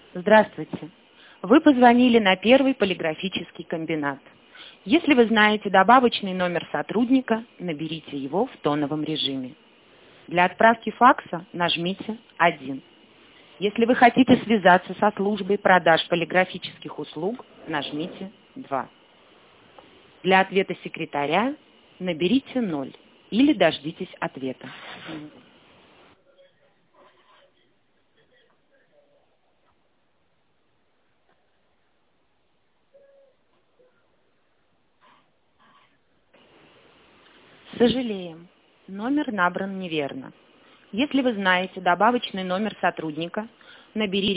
Здравствуйте. Вы позвонили на первый полиграфический комбинат. Если вы знаете добавочный номер сотрудника, наберите его в тоновом режиме. Для отправки факса нажмите 1. Если вы хотите связаться со службой продаж полиграфических услуг, нажмите 2. Для ответа секретаря наберите 0 или дождитесь ответа. Сожалеем, номер набран неверно. Если вы знаете добавочный номер сотрудника, наберите